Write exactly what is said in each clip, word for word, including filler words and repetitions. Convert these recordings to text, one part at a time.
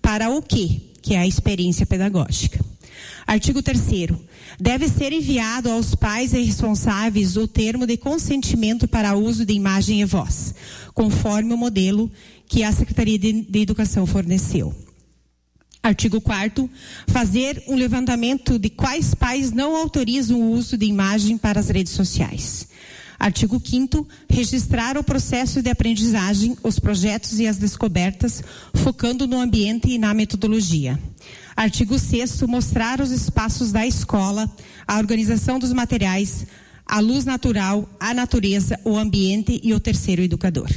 para o quê? Que é a experiência pedagógica. Artigo terceiro. Deve ser enviado aos pais e responsáveis o termo de consentimento para uso de imagem e voz, conforme o modelo que a Secretaria de, de Educação forneceu. Artigo quarto. Fazer um levantamento de quais pais não autorizam o uso de imagem para as redes sociais. Artigo quinto. Registrar o processo de aprendizagem, os projetos e as descobertas, focando no ambiente e na metodologia. Artigo sexto. Mostrar os espaços da escola, a organização dos materiais, a luz natural, a natureza, o ambiente e o terceiro educador.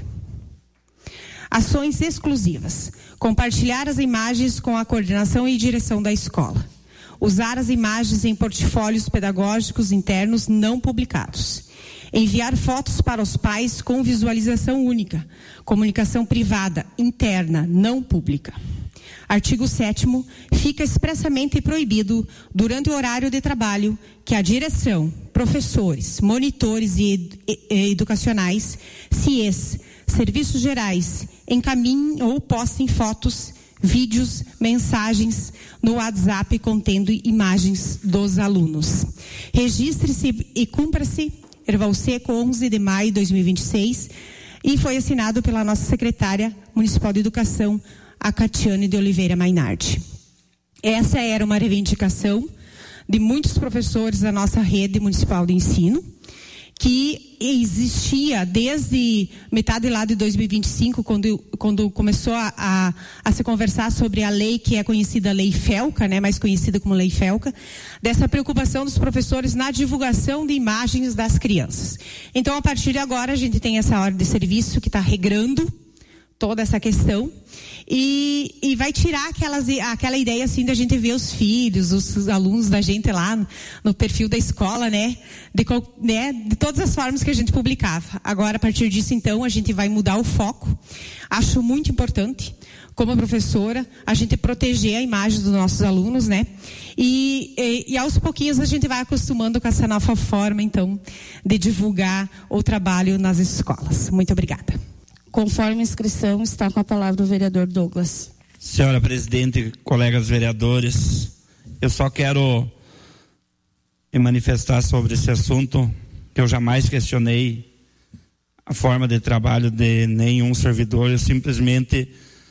Ações exclusivas. Compartilhar as imagens com a coordenação e direção da escola. Usar as imagens em portfólios pedagógicos internos não publicados. Enviar fotos para os pais com visualização única. Comunicação privada, interna, não pública. Artigo sétimo. Fica expressamente proibido, durante o horário de trabalho, que a direção, professores, monitores e, e, e educacionais, C I E S, serviços gerais, encaminhem ou postem fotos, vídeos, mensagens no WhatsApp contendo imagens dos alunos. Registre-se e cumpra-se, Erval Seco, onze de maio de dois mil e vinte e seis, e foi assinado pela nossa secretária municipal de educação, a Catiane de Oliveira Mainardi. Essa era uma reivindicação de muitos professores da nossa rede municipal de ensino, que existia desde metade lá de dois mil e vinte e cinco, quando, quando começou a, a, a se conversar sobre a lei que é conhecida Lei Felca, né, mais conhecida como Lei Felca, dessa preocupação dos professores na divulgação de imagens das crianças. Então, a partir de agora, a gente tem essa ordem de serviço que está regrando toda essa questão e, e vai tirar aquelas, aquela ideia assim da gente ver os filhos, os, os alunos da gente lá no, no perfil da escola, né? De, né? de todas as formas que a gente publicava. Agora, a partir disso, então, a gente vai mudar o foco. Acho muito importante, como professora, a gente proteger a imagem dos nossos alunos, né? E, e, e aos pouquinhos a gente vai acostumando com essa nova forma, então, de divulgar o trabalho nas escolas. Muito obrigada. Conforme a inscrição, está com a palavra o vereador Douglas. Senhora presidente, colegas vereadores, eu só quero me manifestar sobre esse assunto, que eu jamais questionei a forma de trabalho de nenhum servidor. Eu simplesmente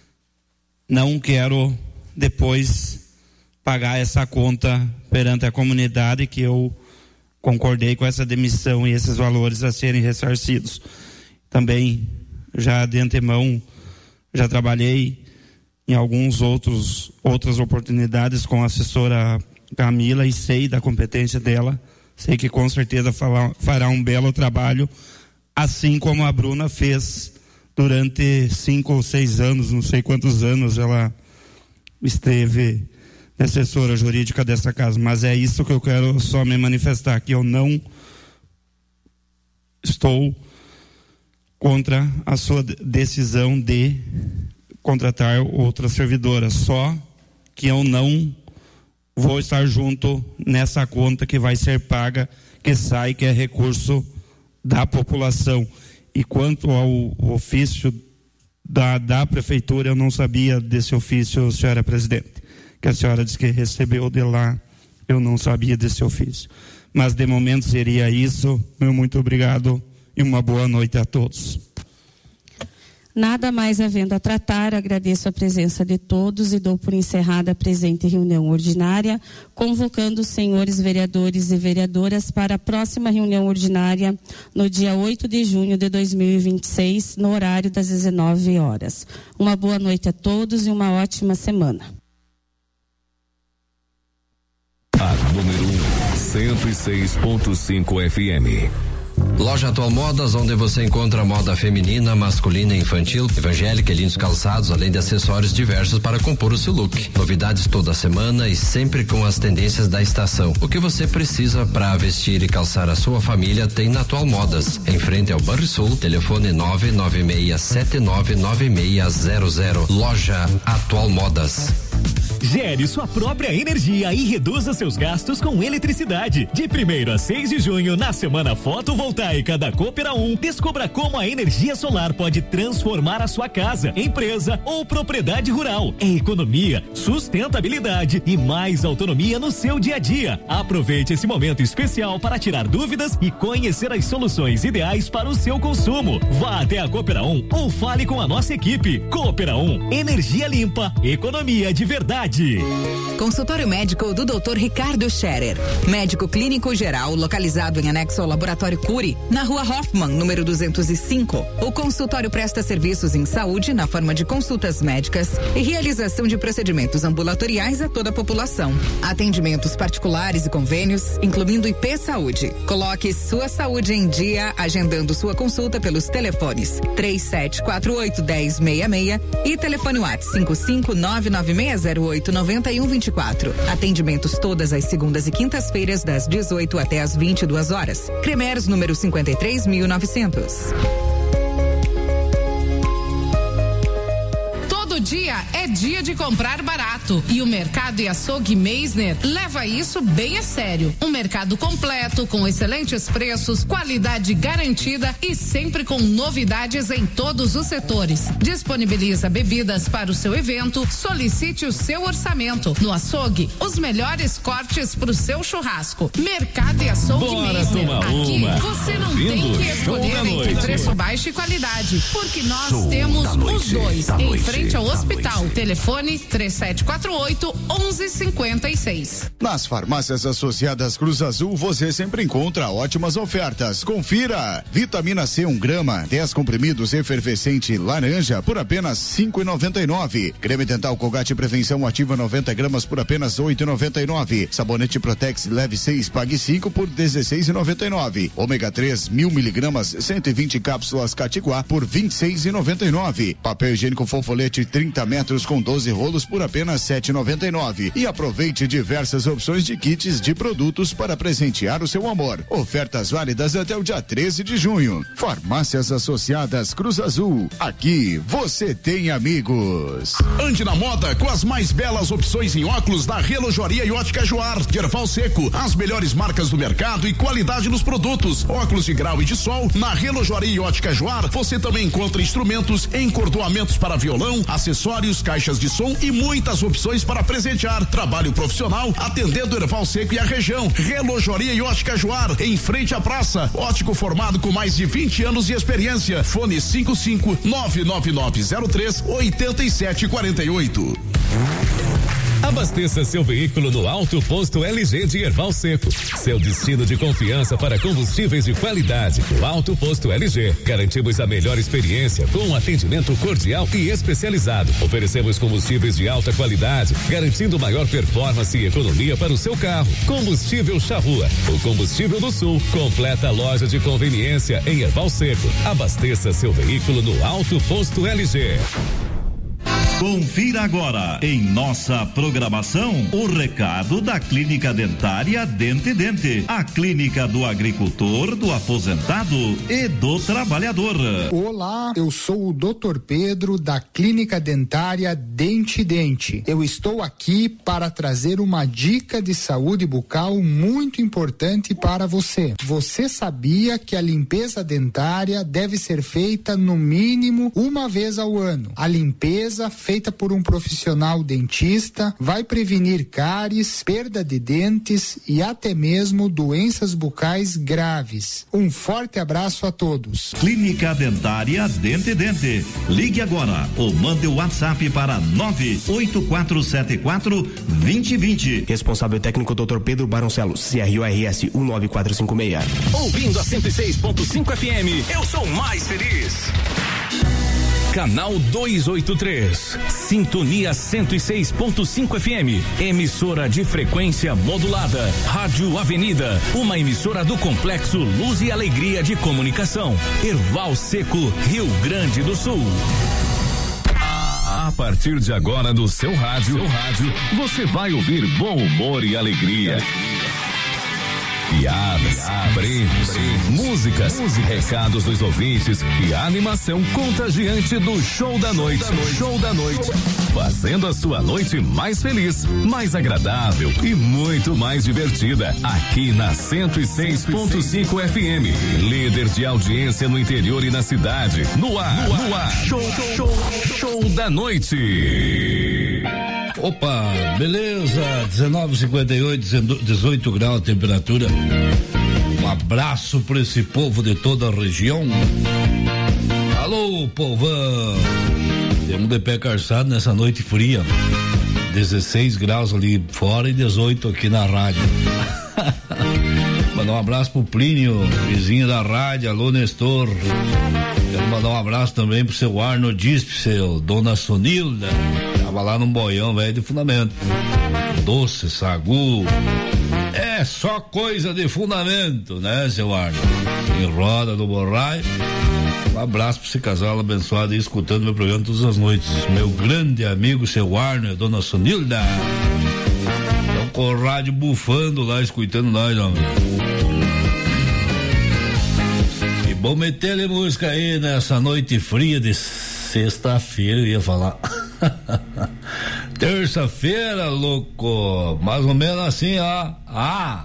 não quero depois pagar essa conta perante a comunidade, que eu concordei com essa demissão e esses valores a serem ressarcidos. Também, já de antemão, já trabalhei em alguns outros outras oportunidades com a assessora Camila e sei da competência dela, sei que com certeza fará, fará um belo trabalho, assim como a Bruna fez durante cinco ou seis anos, não sei quantos anos ela esteve assessora jurídica dessa casa. Mas é isso que eu quero só me manifestar, que eu não estou contra a sua decisão de contratar outra servidora, só que eu não vou estar junto nessa conta que vai ser paga, que sai, que é recurso da população. E quanto ao ofício da, da prefeitura, eu não sabia desse ofício, senhora presidente, que a senhora disse que recebeu de lá, eu não sabia desse ofício. Mas de momento seria isso. Meu muito obrigado e uma boa noite a todos. Nada mais havendo a tratar, agradeço a presença de todos e dou por encerrada a presente reunião ordinária, convocando os senhores vereadores e vereadoras para a próxima reunião ordinária no dia oito de junho de dois mil e vinte e seis, no horário das dezenove horas. Uma boa noite a todos e uma ótima semana. A número um, cento e seis ponto cinco F M. Loja Atual Modas, onde você encontra moda feminina, masculina, infantil, evangélica e lindos calçados, além de acessórios diversos para compor o seu look. Novidades toda semana e sempre com as tendências da estação. O que você precisa para vestir e calçar a sua família tem na Atual Modas. Em frente ao Banrisul, telefone nove nove seis sete nove nove seis zero zero. Loja Atual Modas. Gere sua própria energia e reduza seus gastos com eletricidade. De primeiro a seis de junho, na semana fotovoltaica da Coopera um, descubra como a energia solar pode transformar a sua casa, empresa ou propriedade rural. É economia, sustentabilidade e mais autonomia no seu dia a dia. Aproveite esse momento especial para tirar dúvidas e conhecer as soluções ideais para o seu consumo. Vá até a Coopera um ou fale com a nossa equipe. Coopera um, energia limpa, economia de verdade. Consultório médico do doutor Ricardo Scherer, médico clínico geral, localizado em anexo ao Laboratório Cury, na Rua Hoffman, número duzentos e cinco. O consultório presta serviços em saúde na forma de consultas médicas e realização de procedimentos ambulatoriais a toda a população. Atendimentos particulares e convênios, incluindo I P Saúde. Coloque sua saúde em dia, agendando sua consulta pelos telefones três sete quatro oito, um zero seis seis e telefone WhatsApp cinco cinco nove nove seis zero oito nove um dois quatro. Atendimentos todas as segundas e quintas-feiras das dezoito até as vinte e duas horas. Cremers número cinquenta e três mil e novecentos. Dia é dia de comprar barato e o Mercado e Açougue Meisner leva isso bem a sério. Um mercado completo, com excelentes preços, qualidade garantida e sempre com novidades em todos os setores. Disponibiliza bebidas para o seu evento, solicite o seu orçamento. No açougue, os melhores cortes para o seu churrasco. Mercado e Açougue Bora Meisner. tomar Aqui uma. você não Vindo tem que escolher entre preço baixo e qualidade, porque nós Show temos da noite, os dois da em noite, frente ao da hospital. noite. Telefone três sete quatro oito, um um cinco seis. Nas farmácias associadas Cruz Azul, você sempre encontra ótimas ofertas. Confira: vitamina C um grama, dez comprimidos efervescente laranja por apenas cinco e noventa e nove. Creme dental Colgate Prevenção Ativa noventa gramas por apenas oito e noventa e nove. Sabonete Protex leve seis, pague cinco por dezesseis e noventa e nove. Ômega três mil miligramas, cento e vinte cápsulas Catiguá por vinte e seis e noventa e nove. Papel higiênico Fofolete trinta metros com doze rolos por apenas sete e noventa e nove. E aproveite diversas opções de kits de produtos para presentear o seu amor. Ofertas válidas até o dia treze de junho. Farmácias Associadas Cruz Azul. Aqui você tem amigos. Ande na moda com as mais belas opções em óculos da Relojoaria e Ótica Joar, de Erval Seco. As melhores marcas do mercado e qualidade nos produtos. Óculos de grau e de sol na Relojoaria e Ótica Joar. Você também encontra instrumentos, encordoamentos para violão, acessórios, caixas de som e muitas opções para presentear. Trabalho profissional atendendo Erval Seco e a região. Relojoaria e Ótica Joar, em frente à praça. Ótico formado com mais de vinte anos de experiência. Fone cinco cinco nove nove nove zero três oito sete quatro oito. Abasteça seu veículo no Alto Posto L G de Erval Seco. Seu destino de confiança para combustíveis de qualidade. No Alto Posto L G, garantimos a melhor experiência com um atendimento cordial e especializado. Oferecemos combustíveis de alta qualidade, garantindo maior performance e economia para o seu carro. Combustível Charrua, o combustível do Sul. Completa loja de conveniência em Erval Seco. Abasteça seu veículo no Alto Posto L G. Confira agora em nossa programação o recado da Clínica Dentária Dente Dente, a clínica do agricultor, do aposentado e do trabalhador. Olá, eu sou o doutor Pedro da Clínica Dentária Dente Dente. Eu estou aqui para trazer uma dica de saúde bucal muito importante para você. Você sabia que a limpeza dentária deve ser feita no mínimo uma vez ao ano? A limpeza feita por um profissional dentista vai prevenir cáries, perda de dentes e até mesmo doenças bucais graves. Um forte abraço a todos. Clínica Dentária Dente Dente. Ligue agora ou mande o WhatsApp para nove oito quatro sete quatro dois zero dois zero. Responsável técnico doutor Pedro Baroncelos, C R O R S um nove quatro cinco seis. Ouvindo a cento e seis ponto cinco F M, eu sou mais feliz. Canal duzentos e oitenta e três, Sintonia cento e seis ponto cinco F M, emissora de frequência modulada, Rádio Avenida, uma emissora do Complexo Luz e Alegria de Comunicação, Erval Seco, Rio Grande do Sul. A partir de agora no seu rádio, seu rádio, você vai ouvir bom humor e alegria. piadas, prêmios, músicas, recados dos ouvintes e a animação contagiante do Show da Noite. Show da Noite. Fazendo a sua noite mais feliz, mais agradável e muito mais divertida. Aqui na cento e seis ponto cinco F M. Líder de audiência no interior e na cidade. No ar, no ar. No ar. Show, show, show da noite. Opa, beleza? dezenove e cinquenta e oito, dezoito graus a temperatura. Um abraço para esse povo de toda a região. Alô, povão. Temos de pé calçado nessa noite fria. dezesseis graus ali fora e dezoito aqui na rádio. Mandar um abraço pro Plínio, vizinho da rádio. Alô, Nestor. Quero mandar um abraço também pro seu Arno Dispel, dona Sonilda. Tava lá no boião velho de fundamento. Doce, sagu. É só coisa de fundamento, né, seu Arno? Em roda do Borraio. Um abraço pra esse casal abençoado aí, escutando meu programa todas as noites. Meu grande amigo, seu Arno e dona Sonilda. Estão com o rádio bufando lá, escutando nós, homem. E bom meter música aí nessa noite fria de sexta-feira, eu ia falar. Terça-feira, louco. Mais ou menos assim, ó. Ah!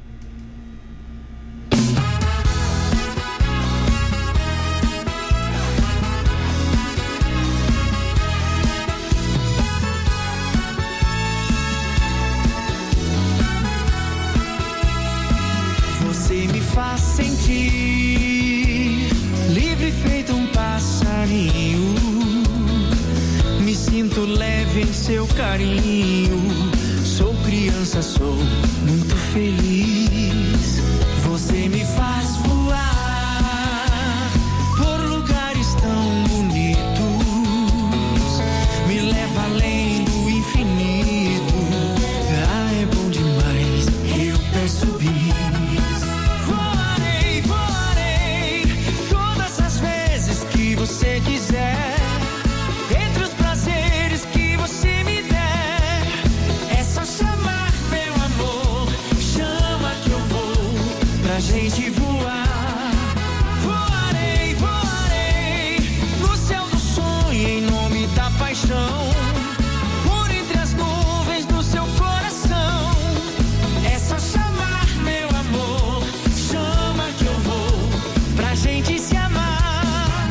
Você me faz sentir livre feito um passarinho. Me sinto leve em seu carinho. Sou criança, sou muito feliz. Você me faz voar por lugares tão bonitos. Me leva além do infinito. Ah, é bom demais, eu peço bis. Voarei, voarei todas as vezes que você quiser. A gente voar, voarei, voarei no céu do sonho em nome da paixão, por entre as nuvens do seu coração. É só chamar, meu amor, chama que eu vou pra gente se amar.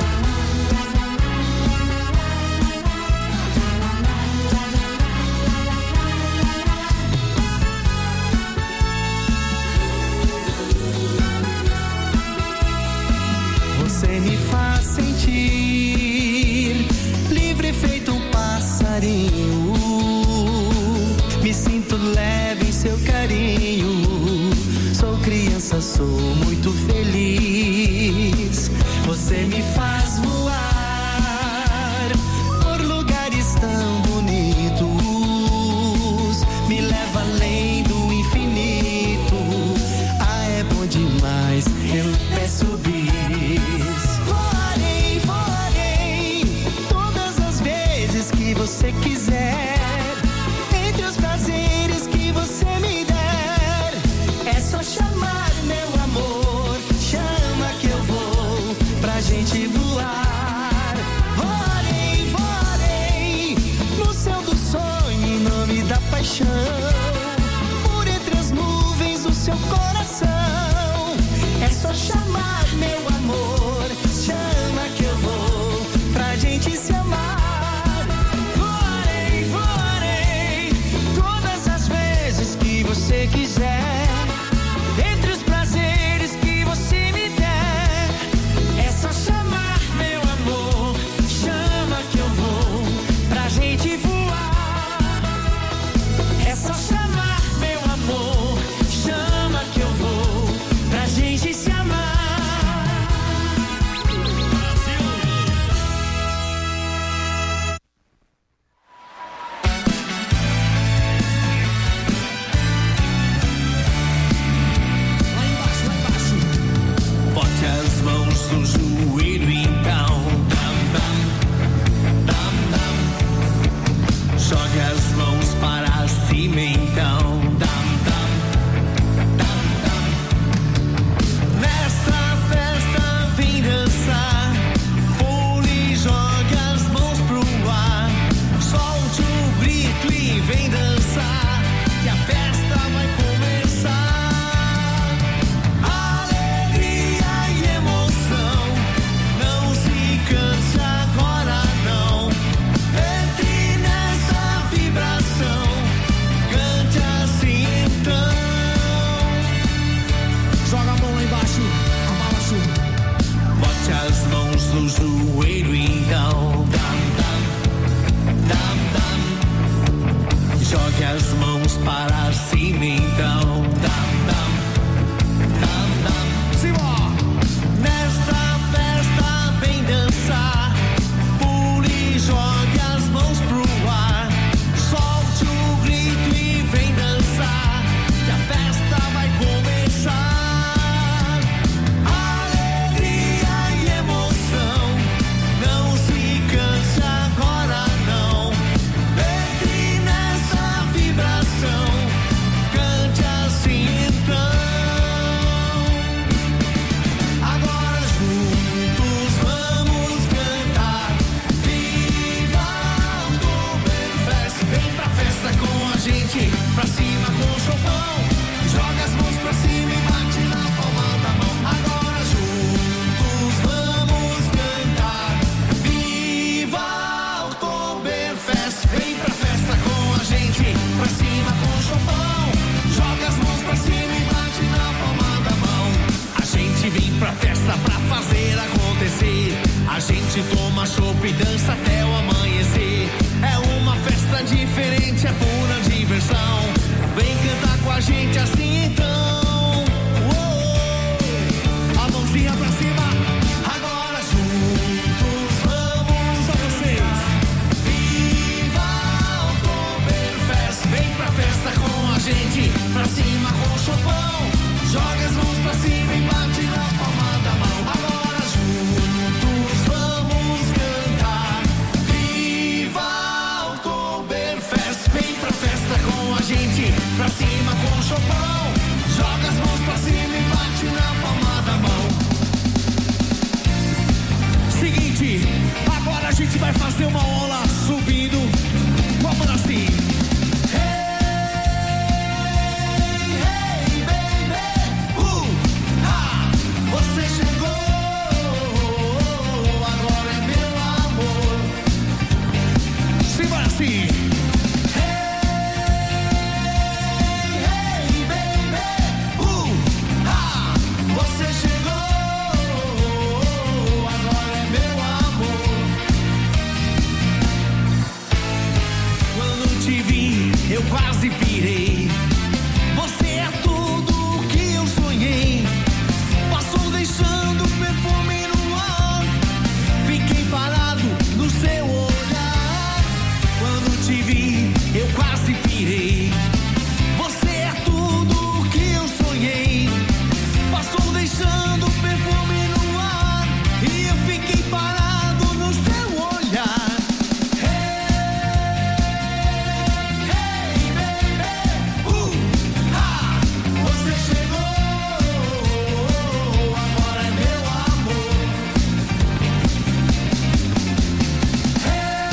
Você me faz sentir livre feito um passarinho. Me sinto leve em seu carinho. Sou criança, sou muito feliz. Você me faz voar por lugares tão bonitos. Me leva além do infinito. Ah, é bom demais, eu peço bis. Você quiser, entre os prazeres que você me der, é só chamar, meu amor, chama que eu vou pra gente voar. Voarei, voarei no céu do sonho em nome da paixão, por entre as nuvens do seu coração. É só chamar, meu amor, chama que eu vou pra gente se amar. Você quiser, entre os prazeres que você me der, é só chamar, meu amor, chama que eu vou pra gente voar. É só chamar, meu amor, chama que eu vou pra gente se amar. para cima então. Dam, dam, dam, dam. Simbora! Nesta festa vem dançar, pule e jogue as mãos pro ar, solte o grito e vem dançar, que a festa vai começar. Alegria e emoção, não se canse agora não, entre nessa vibração, cante assim então. Agora juntos vamos cantar, viva o Oktoberfest. Vem pra festa com a gente, pra cima com o chopão, joga as mãos pra cima e bate na palma da mão. Agora juntos vamos cantar, viva o Oktoberfest. Vem pra festa com a gente, pra cima com o chopão, joga as mãos pra cima e bate na palma da mão. A gente vem pra festa pra fazer acontecer, a gente toma chopp e dança até o amanhecer. É uma festa diferente, é pura diversão, vem cantar com a gente assim então. Uou! A mãozinha pra cima, agora juntos vamos, só vocês. Viva o Oktoberfest, vem pra festa com a gente, pra cima com o chopão, joga as mãos pra cima e bate na palma da mão. Agora juntos vamos cantar, viva o Oktoberfest, vem pra festa com a gente, pra cima com o chopão, joga as mãos pra cima e bate na palma da mão. Seguinte, agora a gente vai fazer uma ola subindo, vamos assim. Hey, hey, baby, uh, ha, você chegou, agora é meu amor. Simbora assim. Hey, baby, uh, ha, você chegou, agora é meu amor. Quando te vi, eu quase pirei. Você é tudo o que eu sonhei. Passou deixando perfume no ar, fiquei parado no seu olhar. Quando te vi, eu quase pirei. Você é tudo o que eu sonhei. Passou deixando perfume no ar, e eu fiquei parado no seu olhar. Hey, hey, baby, uh, ha, você chegou, agora é meu amor. Hey,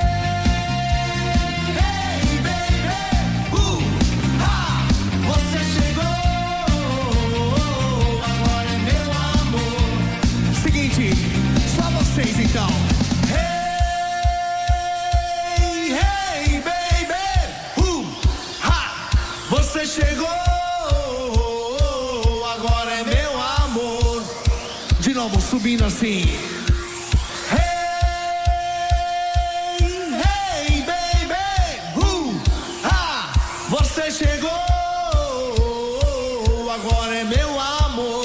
hey, baby, uh, ha, você chegou, agora é meu amor. Seguinte, só vocês então. Hey, hey, baby, uh, ha, você chegou, agora é meu amor. De novo, subindo assim. Hey, hey, baby, uh, ha, você chegou, agora é meu amor.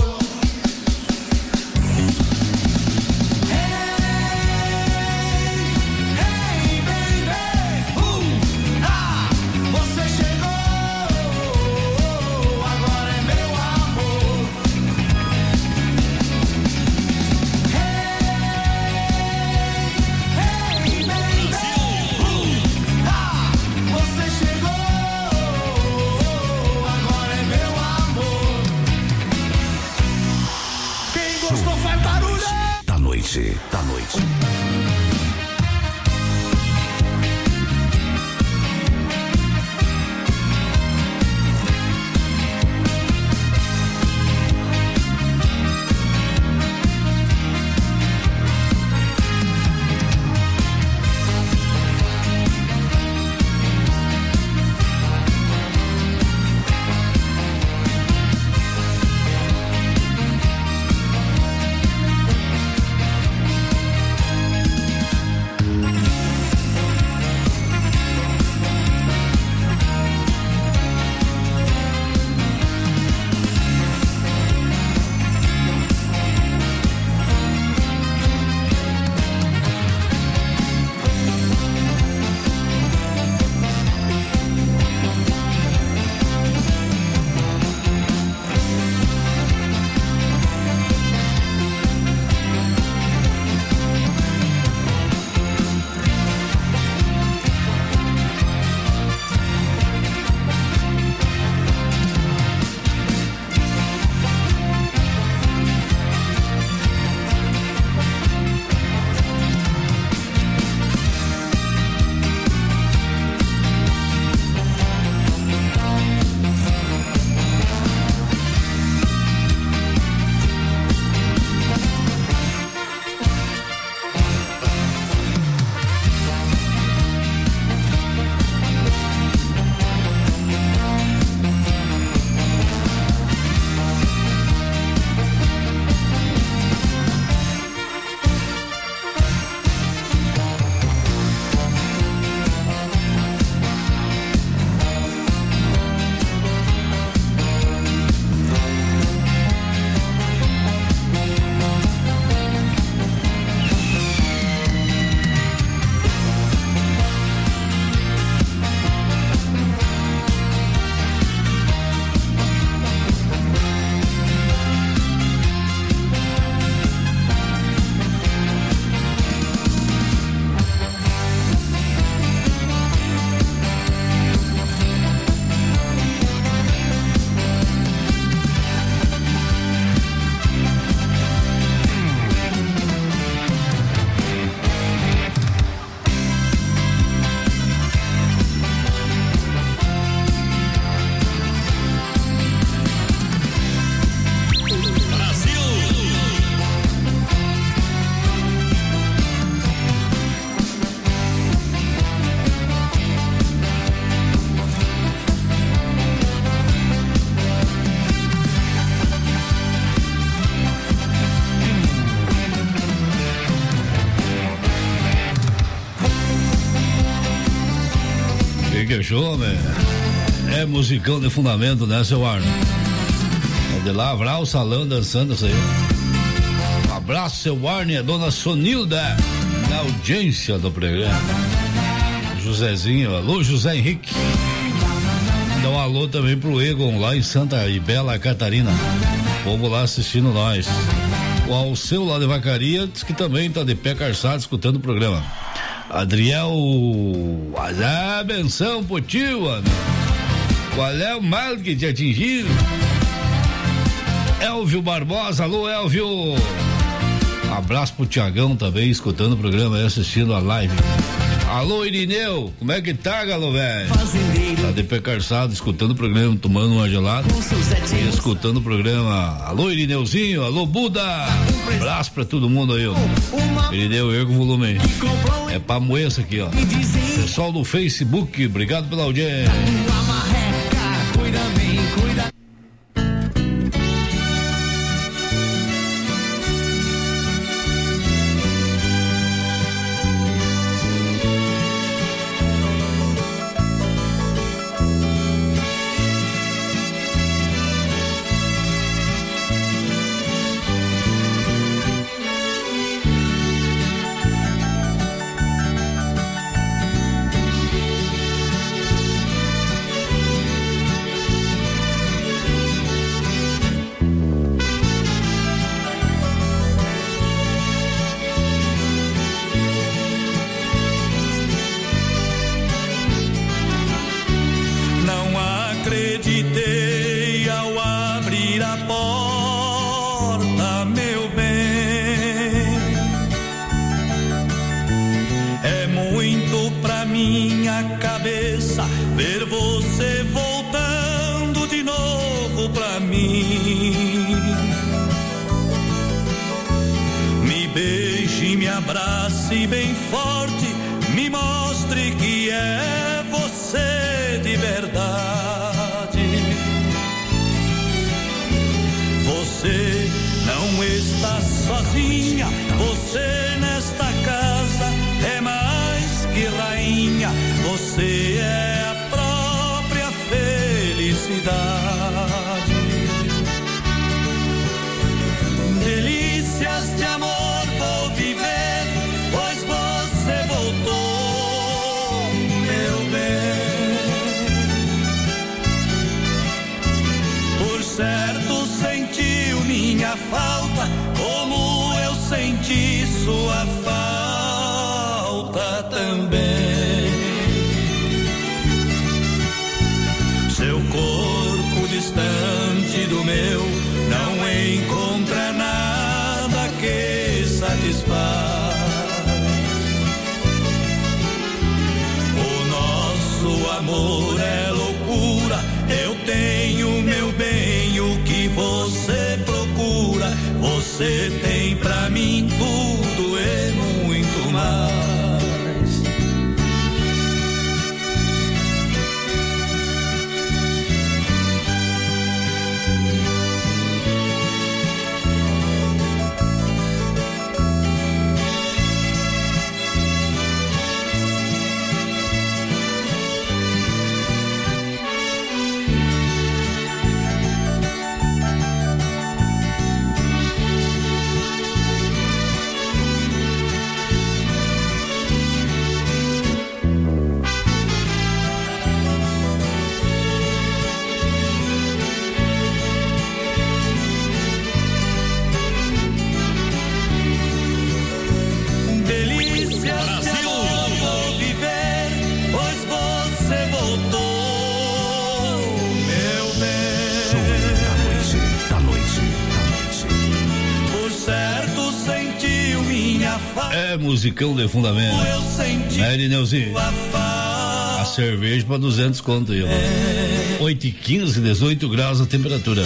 Hey, baby, uh, ha, você chegou, agora é meu amor. Hey, hey, baby, uh, ha, você chegou, fechou, velho. É musicão de fundamento, né, seu Arno? É de lavrar o salão dançando isso aí. Um abraço, seu Arno e a dona Sonilda, na audiência do programa. Josézinho, alô, José Henrique. Dá um alô também pro Egon, lá em Santa e Bela Catarina. O povo lá assistindo nós. O Alceu lá de Vacaria diz que também tá de pé calçado escutando o programa. Adriel, a benção pro tio, amigo. Qual é o mal que te atingiu? Elvio Barbosa, alô Elvio. Abraço pro Tiagão também, escutando o programa e assistindo a live. Alô Irineu, como é que tá, galo velho? Tá de pé calçado, escutando o programa, tomando uma gelada e escutando o programa. Alô Irineuzinho, alô Buda. Abraço pra todo mundo aí, ó. Irineu, erga o volume aí. É pra moer isso aqui, ó. Pessoal do Facebook, obrigado pela audiência. Cuida bem, cuida. Abrace bem forte, me mostre que é você de verdade. Você não está sozinha, você nesta casa é mais que rainha, você é a própria felicidade. Delícias de amor vou viver, pois você voltou, meu bem. Por certo sentiu minha falta, como eu senti sua falta também. Seu corpo distante do meu não encontra nada que satisfaz. O amor é loucura, eu tenho meu bem, o que você procura, você tem pra mim tudo e muito mais. É musicão de fundamento. Né, Irineuzinho? A cerveja pra duzentos conto aí, ó. oito e quinze, dezoito graus a temperatura.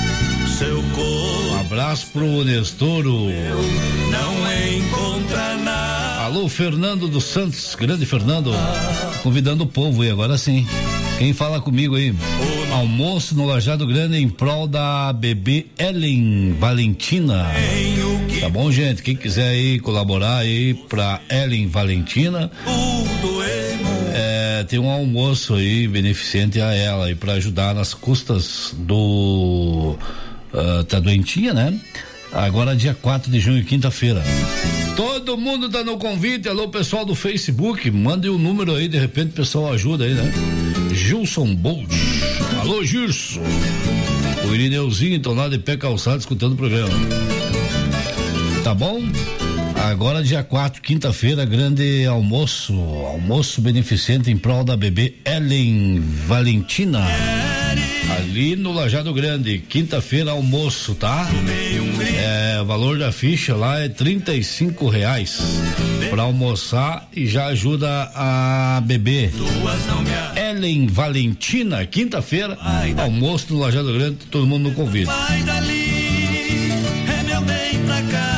Um abraço pro Nestoro. Não encontra nada. Alô, Fernando dos Santos, grande Fernando. Convidando o povo aí, agora sim. Quem fala comigo aí? Almoço no Lajado Grande em prol da bebê Ellen Valentina. Tá bom, gente? Quem quiser aí colaborar aí pra Ellen Valentina, é, É, tem um almoço aí beneficente a ela e para ajudar nas custas do uh, tá doentinha, né? Agora dia quatro de junho, quinta-feira. Todo mundo tá no convite. Alô, pessoal do Facebook, mande o um número aí, de repente o pessoal ajuda aí, né? Gilson Bolt. Alô, Gilson. O Irineuzinho então lá de pé calçado escutando o programa. Tá bom? Agora dia quatro, quinta-feira, grande almoço, almoço beneficente em prol da bebê Ellen Valentina, ali no Lajado Grande, quinta-feira almoço, tá? É, o valor da ficha lá é trinta e cinco reais para almoçar e já ajuda a bebê Ellen Valentina, quinta-feira, almoço no Lajado Grande, todo mundo no convite. Vai dali, é meu bem pra cá.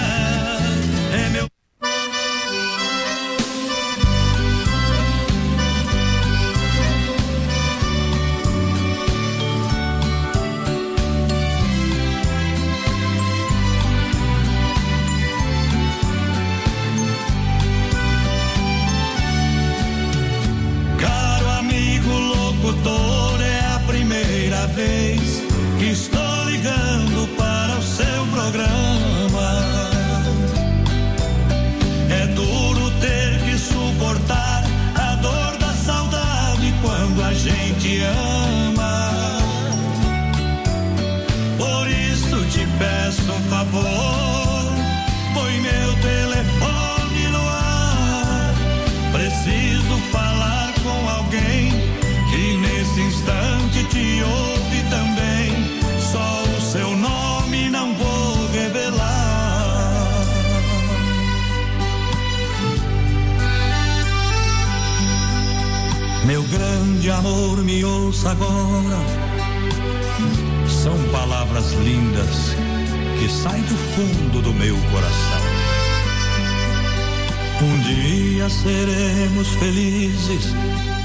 Vez que estou ligando para o seu programa. É duro ter que suportar a dor da saudade quando a gente ama. Por isso te peço um favor, põe meu telefone no ar. Preciso falar com alguém que nesse instante te ouve também. Só o seu nome não vou revelar. Meu grande amor, me ouça agora. São palavras lindas que saem do fundo do meu coração. Um dia seremos felizes.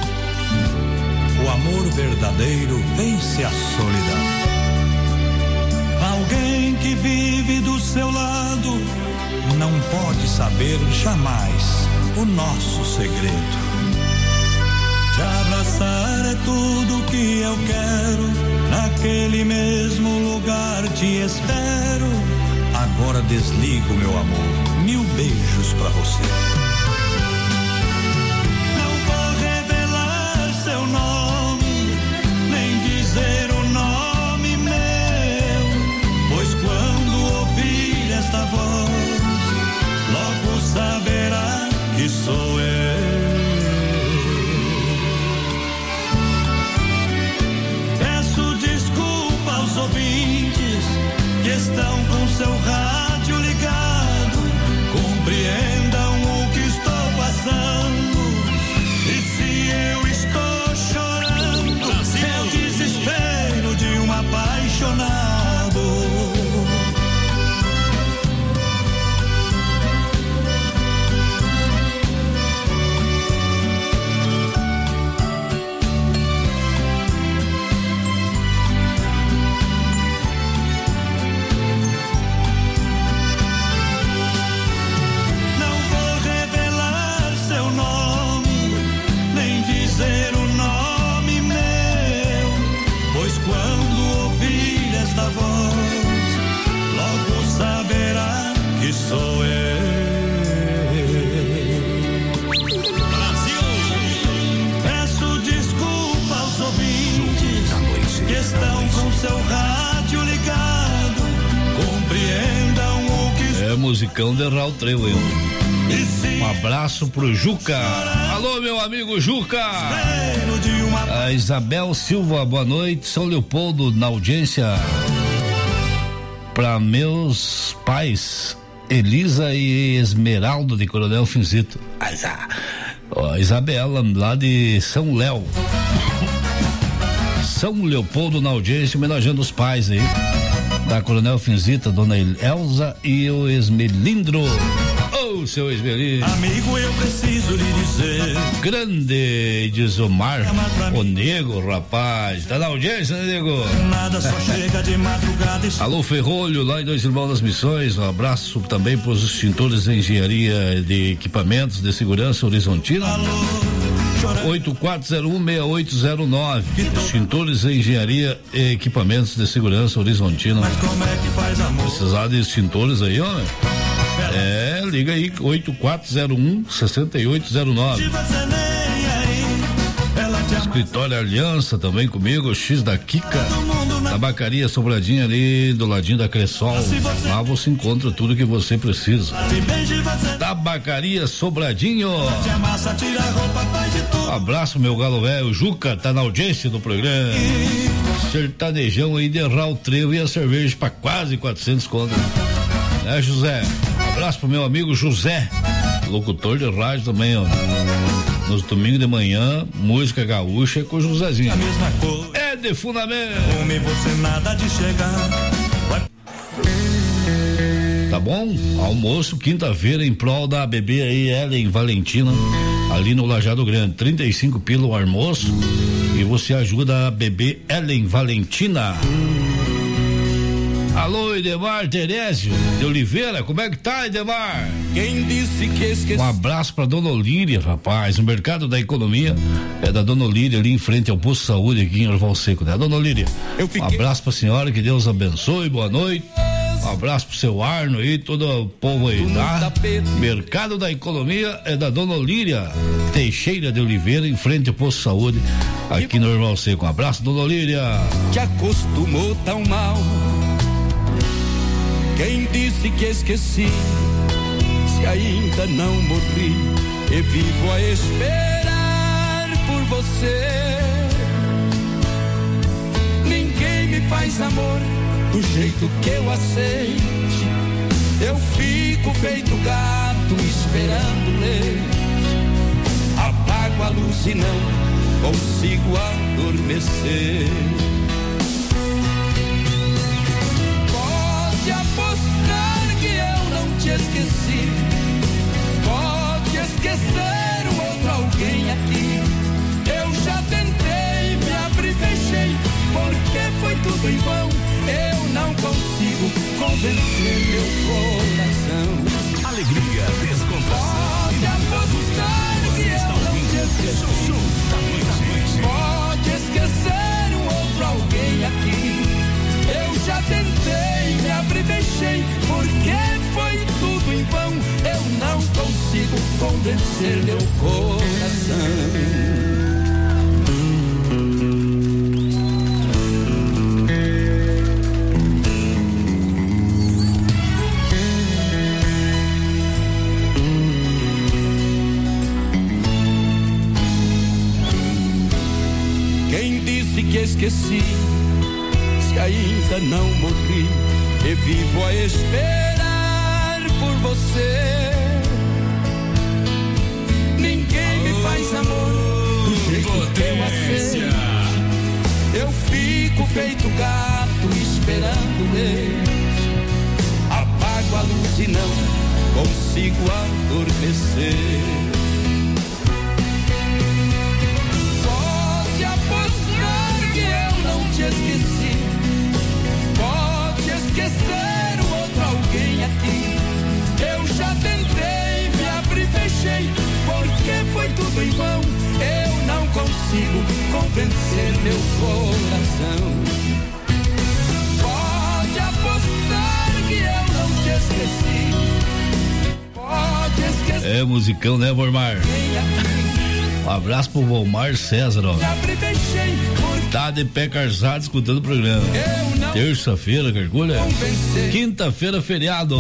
O amor verdadeiro vence a solidão. Alguém que vive do seu lado não pode saber jamais o nosso segredo. Te abraçar é tudo que eu quero. Naquele mesmo lugar te espero. Agora desligo, meu amor. Mil beijos pra você. Seu nome, nem dizer o nome meu, pois quando ouvir esta voz, logo saberá que sou eu. Peço desculpa aos ouvintes que estão com seu rádio ligado, compreendam o que estou passando. E se eu estou é o desespero de um apaixonado. Não vou revelar seu nome, nem dizer o nome meu, pois quando ouvir esta voz, logo saberá que sou eu. Brasil! Peço desculpa aos ouvintes que estão com seu rádio ligado, compreendam o que... É musicão de Raul Trevo, eu. Um abraço pro Juca. Alô, meu amigo Juca. A Isabel Silva, boa noite. São Leopoldo na audiência. Para meus pais, Elisa e Esmeraldo de Coronel Finzito. Ó, Isabela, lá de São Léo. São Leopoldo na audiência, homenageando os pais aí. Da Coronel Finzita, Dona Elza e o Esmelindro. Ô, seu Esmelindro. Amigo, eu preciso lhe dizer. Grande, diz o Mar, o Nego, rapaz. Tá na audiência, né, Nego? Nada, só chega de madrugada. E... Alô, Ferrolho, lá em Dois Irmãos das Missões. Um abraço também para os extintores de engenharia de equipamentos de segurança Horizontina. Alô. oito quatro zero um, seis oito zero nove. Extintores e engenharia e equipamentos de segurança Horizontina. Precisar de extintores aí, ó. É, liga aí, oito quatro zero um, seis oito zero nove. Escritório Aliança também comigo, X da Kika. Tabacaria Sobradinha ali do ladinho da Cressol. Lá você encontra tudo que você precisa. Tabacaria Sobradinho. Um abraço, meu galo velho. Juca tá na audiência do programa. Sertanejão aí de Ral Trevo e a cerveja pra quase quatrocentos contos. Né, José? Um abraço pro meu amigo José, locutor de rádio também, ó. Nos domingos de manhã, música gaúcha com o Josézinho. É de fundamento. Você nada de chegar. Tá bom? Almoço quinta-feira em prol da bebê aí, Ellen Valentina, ali no Lajado Grande. trinta e cinco pila o almoço e você ajuda a bebê Ellen Valentina. Alô, Edemar Terésio de Oliveira, como é que tá, Edemar? Quem disse que esqueci? Um abraço pra Dona Olíria, rapaz. O mercado da economia é da Dona Olíria, ali em frente ao posto de saúde aqui em Orval Seco, né? Dona Olíria, fiquei... um abraço pra senhora, que Deus abençoe, boa noite. Um abraço pro seu Arno e todo o povo aí, tá? Mercado da economia é da Dona Olíria Teixeira de Oliveira, em frente ao posto de saúde aqui no Orval Seco. Um abraço, Dona Olíria. Te acostumou tão mal. Quem disse que esqueci? Se ainda não morri e vivo a esperar por você. Ninguém me faz amor do jeito que eu aceite. Eu fico feito gato esperando leite. Apago a luz e não consigo adormecer. Apostar que eu não te esqueci. Pode esquecer o outro alguém aqui. Eu já tentei, me abri, fechei, porque foi tudo em vão. Eu não consigo convencer meu coração. Alegria, descontração. Pode apostar que eu não te esqueci. Pode esquecer o outro alguém aqui. Eu já tentei, me abri, deixei, porque foi tudo em vão. Eu não consigo convencer meu coração. Quem disse que esqueci? Se ainda não morri e vivo a esperar por você. Ninguém me faz amor do jeito que eu aceito. Eu fico feito gato esperando leite. Apago a luz e não consigo adormecer. Pode apostar que eu não te esqueci. Pode esquecer o outro alguém aqui. Eu já tentei, me abri, fechei, porque foi tudo em vão. Eu não consigo convencer meu coração. Pode apostar que eu não te esqueci. Pode esquecer. É musicão, né, Vormar? Um abraço pro Volmar César, ó. Tá de pé calçado escutando o programa. Terça-feira, Cargulha. Quinta-feira, feriado.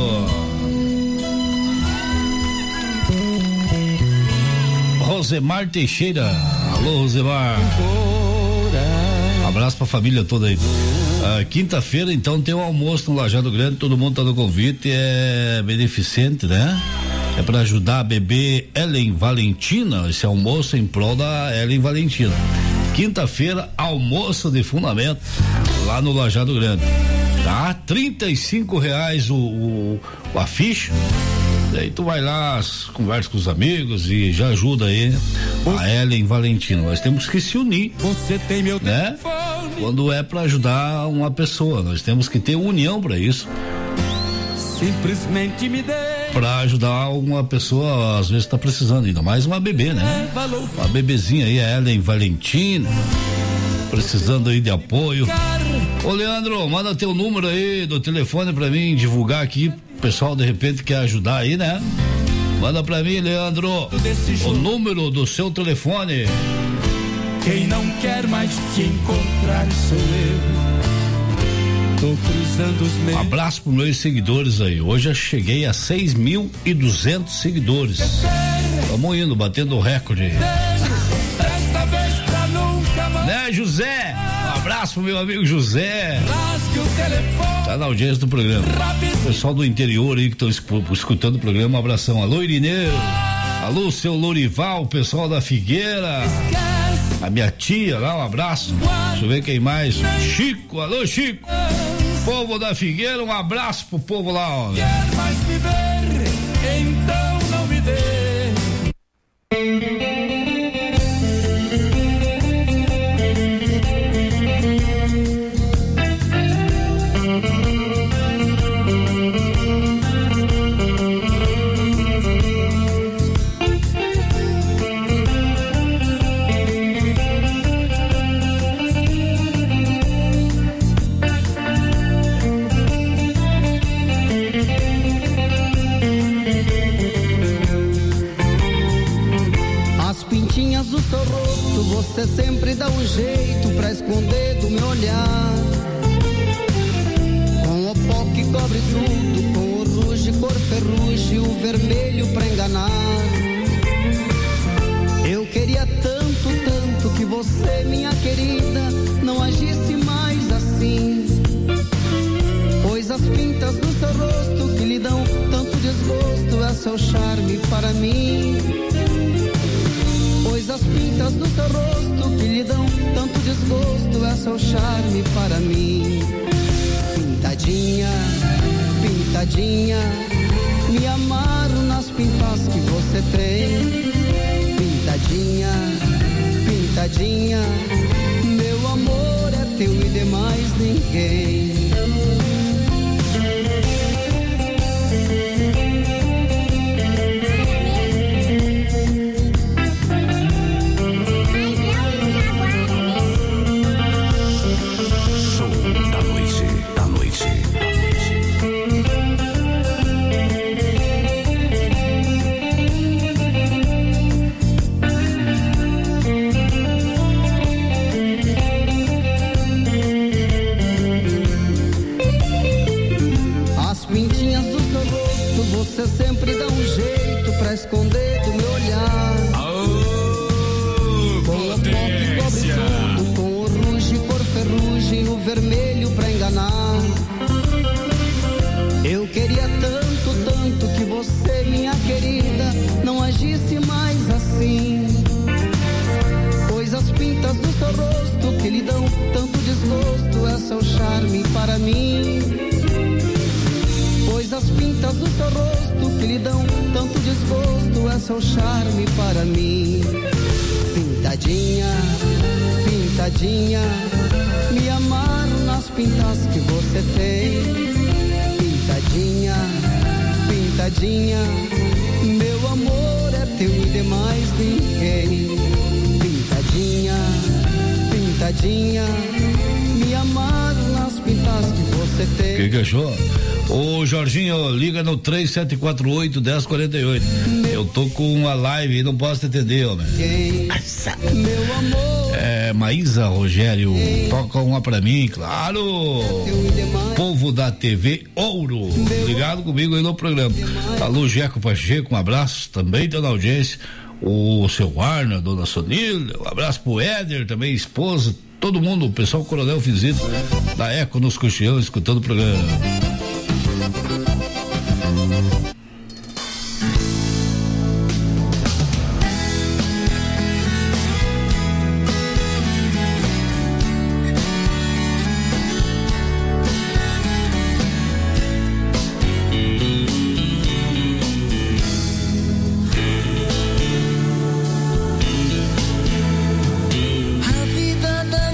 Rosemar Teixeira. Alô, Rosemar. Um abraço pra família toda aí. Ah, quinta-feira, então, tem um almoço no Lajado Grande. Todo mundo tá no convite. É beneficente, né? É para ajudar a bebê Ellen Valentina. Esse almoço em prol da Ellen Valentina. Quinta-feira, almoço de fundamento lá no Lajado Grande. Tá? trinta e cinco reais o, o, o a ficha. Daí tu vai lá, conversa com os amigos e já ajuda aí a Ellen Valentina. Nós temos que se unir. Você tem meu né? Quando é para ajudar uma pessoa, nós temos que ter união para isso. Simplesmente me dê pra ajudar uma pessoa, às vezes tá precisando, ainda mais uma bebê, né? Uma bebezinha aí, a Ellen Valentina, precisando aí de apoio. Ô Leandro, manda teu número aí do telefone pra mim divulgar aqui, o pessoal de repente quer ajudar aí, né? Manda pra mim, Leandro, o número do seu telefone. Quem não quer mais te encontrar sou eu. Tô cruzando os meus. Um abraço pros meus seguidores aí. Hoje eu cheguei a seis mil e duzentos seguidores. Tamo indo, batendo o recorde. Desta vez pra nunca mais. Né, José? Um abraço pro meu amigo José. Tá na audiência do programa. O pessoal do interior aí que estão escutando o programa, um abração. Alô, Irineu. Alô, seu Lourival, o pessoal da Figueira. A minha tia lá, um abraço. Deixa eu ver quem mais. Chico, alô, Chico. Povo da Figueira, um abraço pro povo lá, ó. Quer mais viver, então não me dê. Você sempre dá um jeito pra esconder do meu olhar. Com o pó que cobre tudo, com o ruge, cor ferrugem, o vermelho pra enganar. Eu queria tanto, tanto que você, minha querida, não agisse mais assim. Pois as pintas do seu rosto que lhe dão tanto desgosto é seu charme para mim. Pois as pintas do seu rosto que lhe dão tanto desgosto é seu charme para mim. Pintadinha, pintadinha, me amarro nas pintas que você tem. Pintadinha, pintadinha, meu amor é teu e de mais ninguém. Você sempre dá um jeito pra esconder do meu olhar. Oh, com o pó que cobre tudo, com o ruge, cor ferrugem, o vermelho pra enganar. Eu queria tanto, tanto que você, minha querida, não agisse mais assim. Pois as pintas do seu rosto que lhe dão tanto desgosto é seu charme para mim. Pois as pintas do seu rosto que lhe dão tanto desgosto é seu charme para mim. Pintadinha, pintadinha, me amarro nas pintas que você tem. Pintadinha, pintadinha, meu amor é teu e de mais ninguém. Pintadinha, pintadinha, me amarro nas pintas que você tem. Que que achou? Ô Jorginho, liga no três sete quatro oito, um zero quatro oito. Eu tô com uma live e não posso te atender, homem. Meu amor. É, Maísa Rogério, toca uma pra mim, claro. Povo da T V Ouro, ligado comigo aí no programa. Alô, Jeco Pacheco, um abraço, também tá na audiência. O seu Arna, dona Sonilha, um abraço pro Éder, também esposa, todo mundo, o pessoal Coronel Fizito, da Eco nos Coxião, escutando o programa.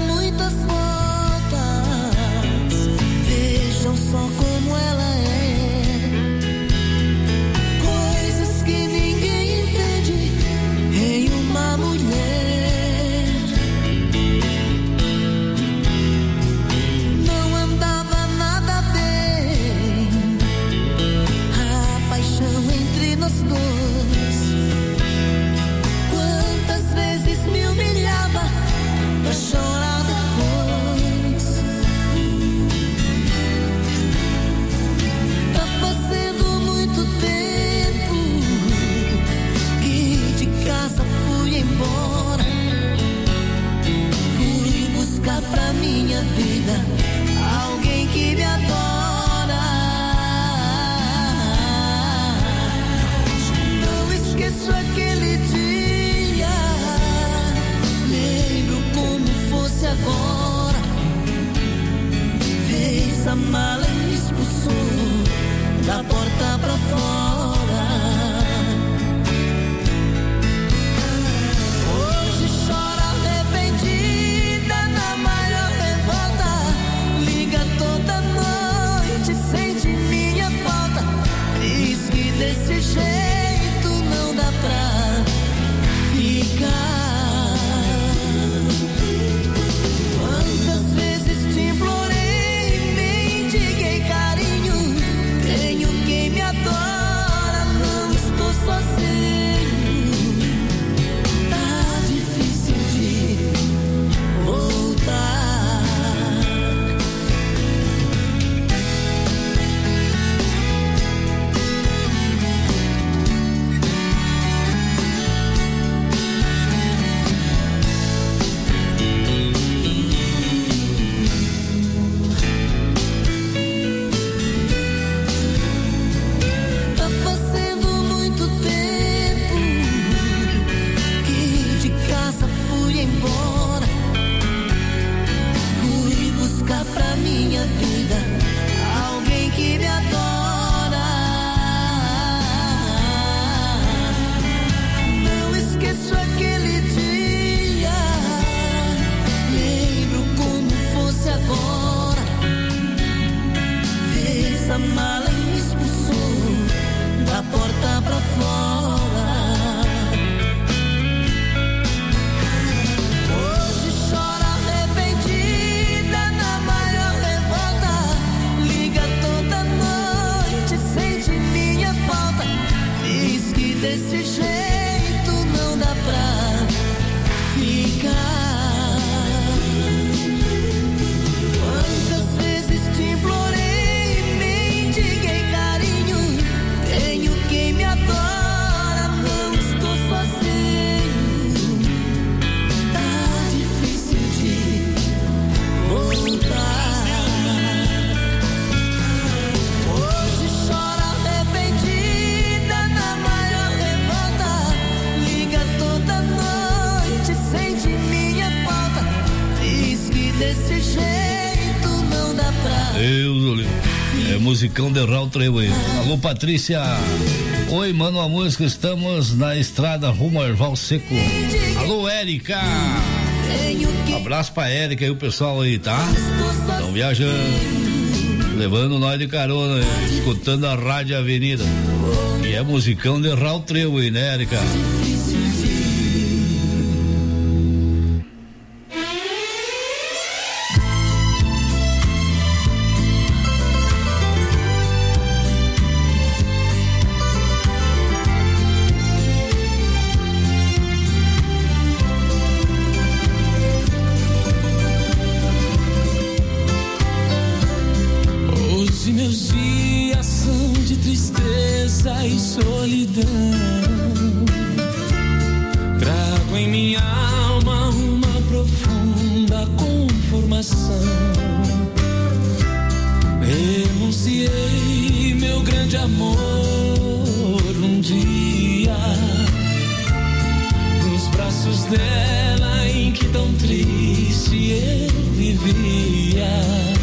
Só como ela é. minha vida alguém que me adora. Não esqueço aquele dia, lembro como fosse agora. Fez a mala e me expulsou da porta pra fora. Hoje chora arrependida na maior revolta, liga toda noite, sente minha falta, diz que desse jeito não dá pra ficar. Quantas vezes te implorei, mendiguei carinho, tenho quem me adora, não estou sozinho. Tá difícil de voltar. Tá fazendo muito tempo que de casa fui embora. Fui buscar pra minha vida alguém que me adora. Não esqueço aquele dia, lembro como fosse agora. Fez a mala e me expulsou da porta pra fora. Hoje chora arrependida na maior revolta, liga toda noite, sente minha falta, diz que desse jeito não dá pra ficar. Quantas vezes te implorei, mendiguei carinho, tenho quem me adora, não estou sozinho. Tá difícil de voltar. Hoje chora arrependida na maior revolta, liga toda noite, sente minha falta, diz que desse jeito não dá pra. Deus, do livro. É musicão de Raul Trevo aí. Alô, Patrícia. Oi, mano, a música. Estamos na estrada rumo ao Erval Seco. Alô, Érica. Abraço pra Érica e o pessoal aí, tá? Estão viajando, levando nós de carona, escutando a Rádio Avenida. E é musicão de Raul Trevo aí, né, Érica? Hoje meus dias são de tristeza e solidão. Trago em minha alma uma profunda conformação. Renunciei meu grande amor um dia nos braços dela em que tão triste eu vivia,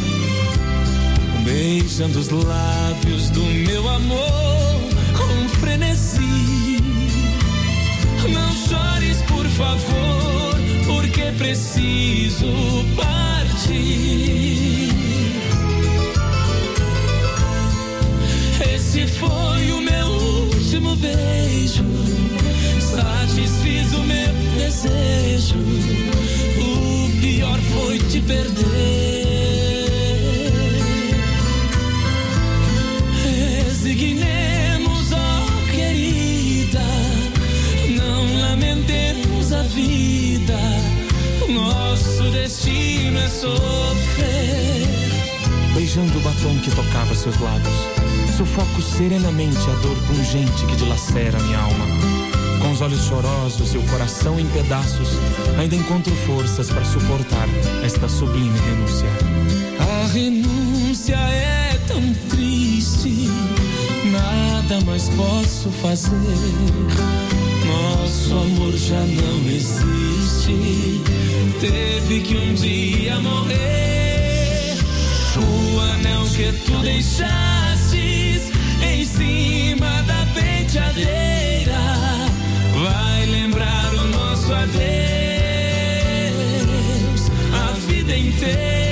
beijando os lábios do meu amor com frenesi. Não chores, por favor, porque preciso partir. Esse foi o meu último beijo, satisfiz o meu desejo. O pior foi te perder. Resignemos, ó querida, não lamentemos a vida. Nosso destino é sofrer. Beijando o batom que tocava seus lábios, sufoco serenamente a dor pungente que dilacera minha alma. Com os olhos chorosos e o coração em pedaços, ainda encontro forças para suportar esta sublime renúncia. A renúncia é tão triste, nada mais posso fazer. Nosso amor já não existe, teve que um dia morrer. O anel que tu deixastes em cima da penteadeira vai lembrar o nosso adeus a vida inteira.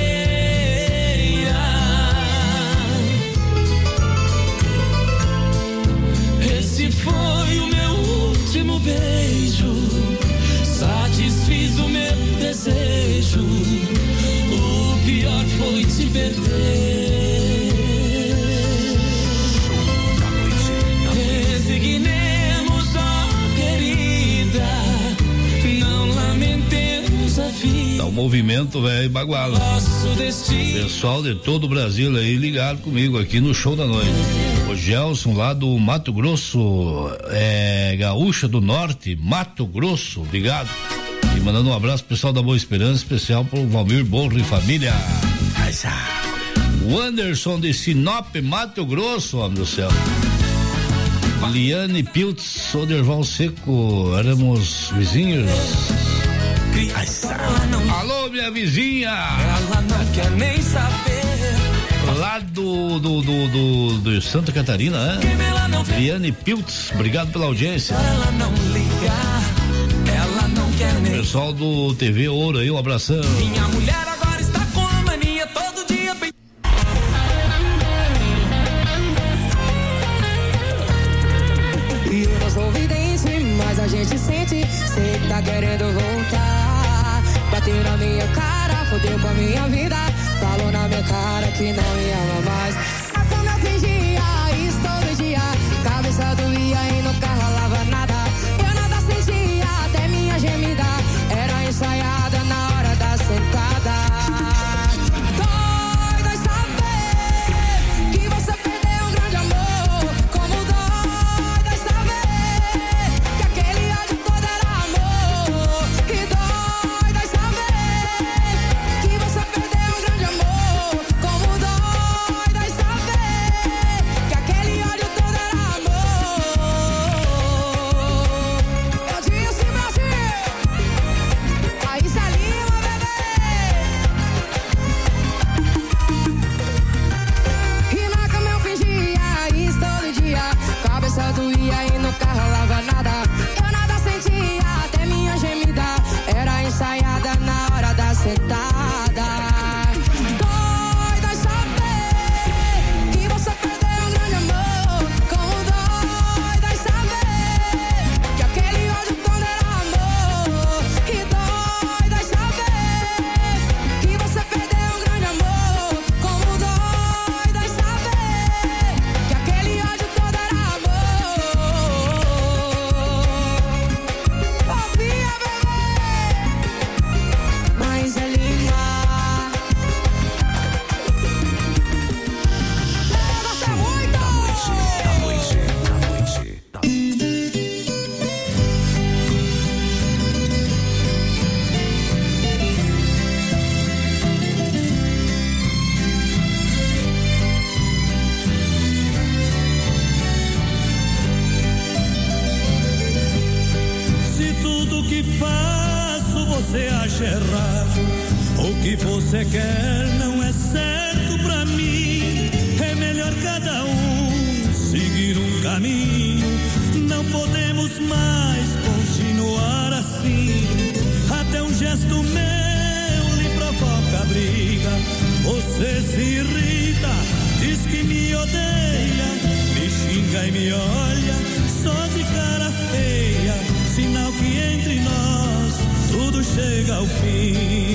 Esse foi o meu último beijo, satisfiz o meu desejo, o pior foi te perder. Resignemos, ó querida, não lamentemos a vida. Tá um movimento, velho, baguala. Pessoal de todo o Brasil aí ligado comigo aqui no show da noite. O Gelson lá do Mato Grosso, é, Gaúcha do Norte, Mato Grosso, obrigado. E mandando um abraço pro pessoal da Boa Esperança, especial pro Valmir Borro e família. O Anderson de Sinop, Mato Grosso, homem do céu. Liane Piltz, Soderval Seco, éramos vizinhos. Alô, minha vizinha. Ela não quer nem saber. Lá do, do, do, do, do Santa Catarina, né? Liane Piltz, obrigado pela audiência. Ela não liga, ela não quer nem. Pessoal do T V Ouro aí, um abração. Minha mulher agora está com a mania todo dia. E eu não sou vidente, mas a gente sente. Sei que tá querendo voltar. Bateu na minha cara, fodeu com a minha vida. Falou na minha cara que não me ama mais. Mas quando eu fingia isso todo dia, cabeça doía e nunca rolava nada. Eu nada sentia, até minha gemida era ensaiada na hora da sentada. Doida em saber que você perdeu um grande amor. Como doida em saber que aquele ódio todo era amor. E doida em saber que você perdeu um grande amor. Como doida em saber que aquele ódio todo era amor. Eu disse Brasil, aí Salima, bebê. E na cama eu fingia isso todo dia, cabeça doía e nunca rolava nada. Eu nada sentia, até minha gemida era ensaiada na hora da sentada. Doida em saber que você perdeu um grande amor. Como doida em saber que aquele ódio todo era amor. E doida em saber que você perdeu um grande amor. Como doida em saber que aquele ódio todo era amor. Papinha, bebê, mas é linda. Você é muito. Da noite, da noite, da Se tudo que faço você acha errado, o que você quer não é certo pra mim. É melhor cada um seguir um caminho. Não podemos mais continuar assim. Até um gesto meu lhe provoca briga. Você se irrita, diz que me odeia, me xinga e me olha só de cara feia. Sinal que entre nós tudo chega ao fim.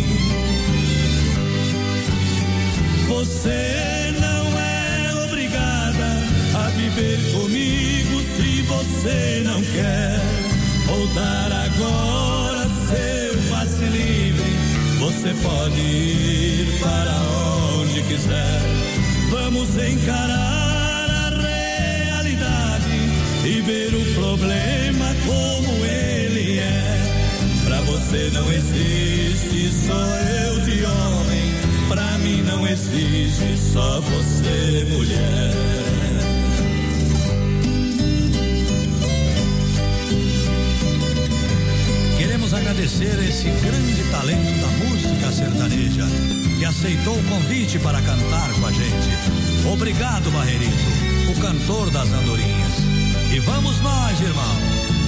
Você não é obrigada a viver comigo se você não quer. Vou dar agora seu passe livre. Você pode ir para onde quiser. Vamos encarar a realidade e ver o problema como existe, só você, mulher. Queremos agradecer esse grande talento da música sertaneja que aceitou o convite para cantar com a gente. Obrigado, Barreirito, o cantor das andorinhas. E vamos nós, irmão.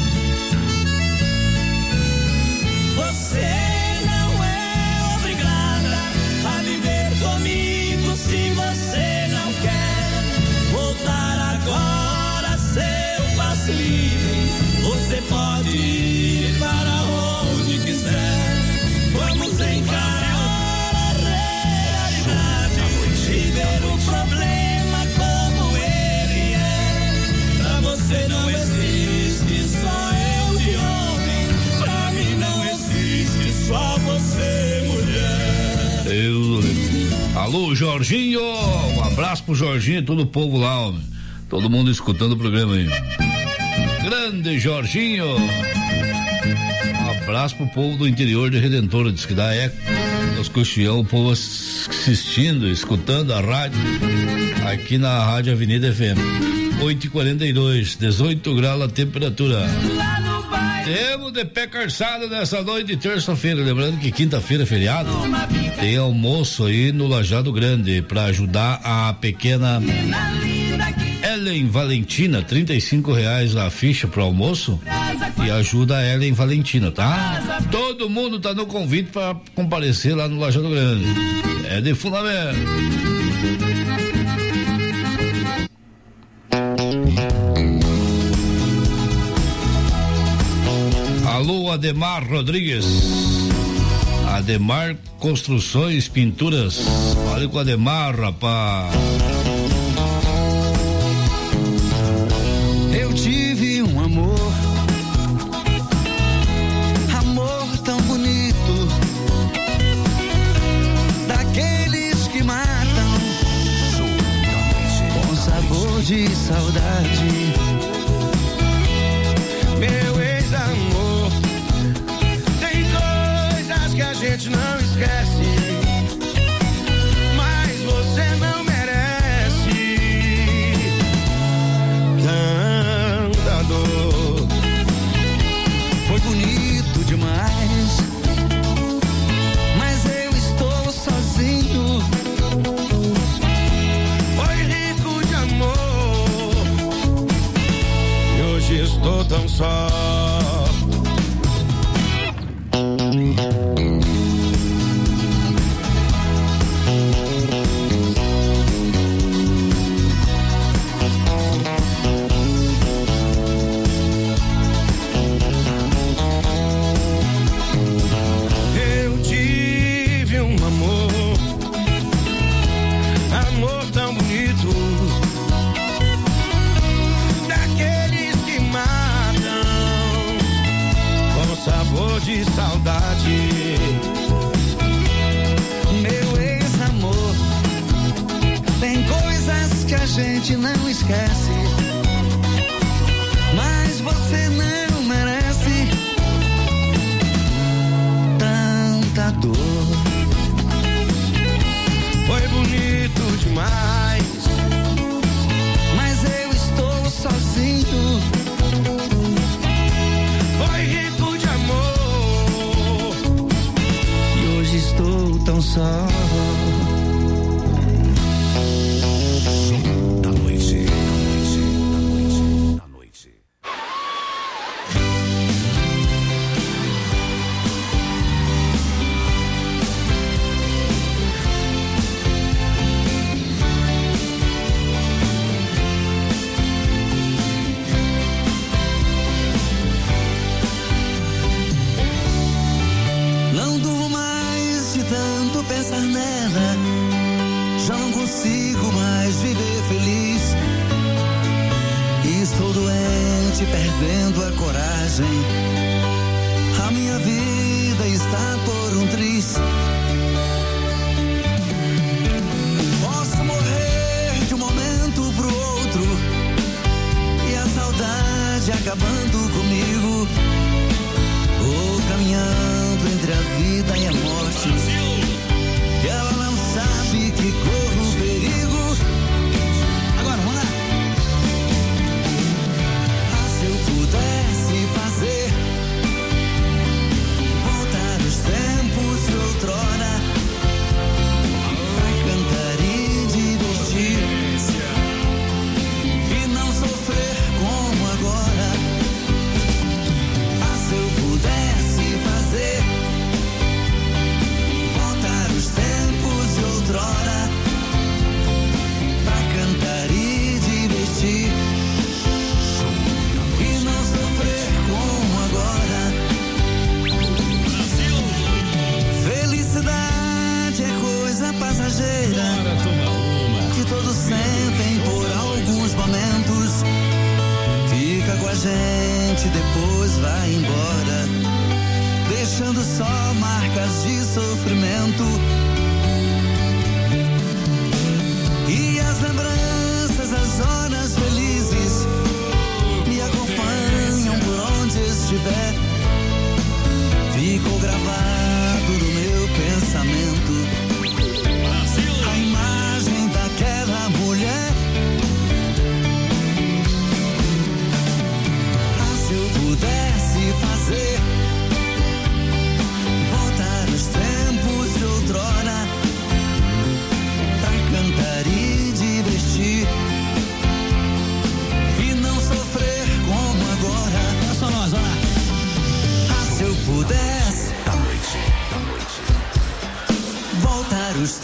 Você não é obrigada a viver comigo se você não quer voltar agora, seu passe livre. Você pode ir para onde quiser. Vamos encarar a realidade e ver o problema como ele é. Pra você não existe só eu de homem, pra mim não existe só você, mulher. Eu... Alô, Jorginho, um abraço pro Jorginho e todo o povo lá, homem. Todo mundo escutando o programa aí. Grande Jorginho. Um abraço pro povo do interior de Redentor, diz que dá eco nos coxião, o povo assistindo, escutando a rádio aqui na Rádio Avenida F M. oito e quarenta e dois, dezoito graus a temperatura. Temos de pé calçado nessa noite de terça-feira, lembrando que quinta-feira é feriado. Tem almoço aí no Lajado Grande para ajudar a pequena Ellen Valentina, trinta e cinco reais a ficha pro almoço e ajuda a Ellen Valentina, tá? Todo mundo tá no convite para comparecer lá no Lajado Grande. É de fundamento. Alô, Ademar Rodrigues. Ademar Construções, Pinturas. Fale com o Ademar, rapaz. Eu tive um amor, amor tão bonito, daqueles que matam, com sabor de saudade. Meu ex-amor, tem coisas que a gente não esquece, mas você não merece tanta dor. Foi bonito demais, mas eu estou sozinho. Foi rico de amor e hoje estou tão só. Eu tive um amor, amor tão bonito, daqueles que matam, com sabor de saudade. Meu ex-amor, tem coisas que a gente não esquece, mas você não merece tanta dor. Foi bonito demais, mas eu estou sozinho. Foi rico de amor e hoje estou tão só. Da noite, da noite, da noite. Não durmo mais de tanto pensar nela, já não consigo mais viver feliz. Estou doente, perdendo a coragem. A minha vida está por um triz. Posso morrer de um momento pro outro e a saudade acabando comigo, ou caminhando entre a vida e a morte. E ela não sabe que passageira que todos sentem por alguns momentos. Fica com a gente, depois vai embora, deixando só marcas de sofrimento.